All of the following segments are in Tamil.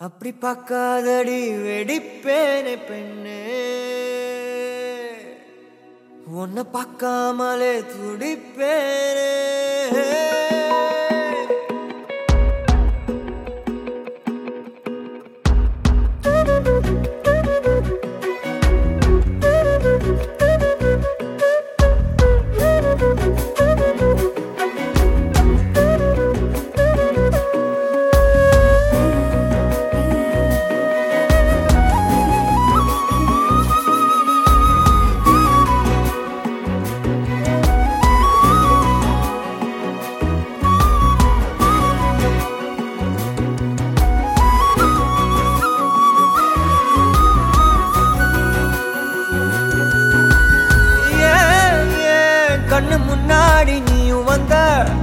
அப்படி பார்க்காதடி வெடிப்பேனே பெண்ணே, உன்னை பார்க்காமலே துடிப்பேனே. கண்ணு முன்னாடி நீயும் வந்த,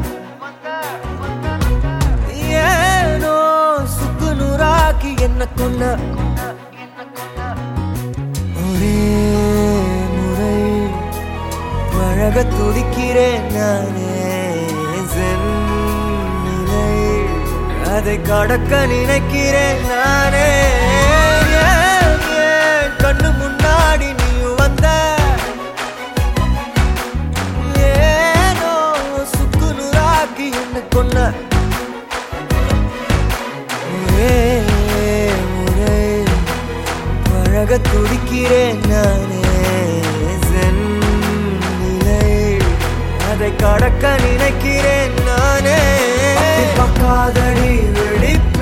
ஏனோ சுக்கு நூறாக்கி என்ன கொன்ன. ஒரே முறை பழக துடிக்கிறேன் நானே, நிலை அதை கடக்க நினைக்கிறேன் நானே. கண்ணு முன்னாடி நீயும் வந்த, கொன்ன. முறை பழக துடிக்கிறேன் நானே, நிலை அதை கடக்க நினைக்கிறேன் நானே. பார்க்காதடி வெடிப்பேனே